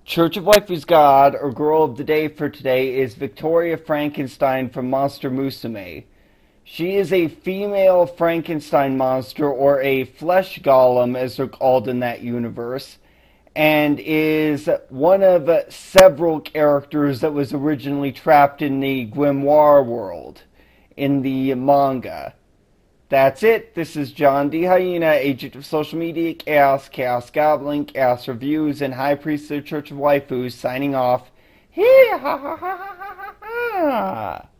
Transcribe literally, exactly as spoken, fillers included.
Church of Waifu's god, or girl of the day for today, is Victoria Frankenstein from Monster Musume. She is a female Frankenstein monster, or a flesh golem as they're called in that universe, and is one of several characters that was originally trapped in the Grimoire world in the manga. That's it. This is John D. Hyena, agent of social media, Chaos, Chaos Goblin, Chaos Reviews, and High Priest of the Church of Waifus, signing off. Hee ha ha ha ha ha ha!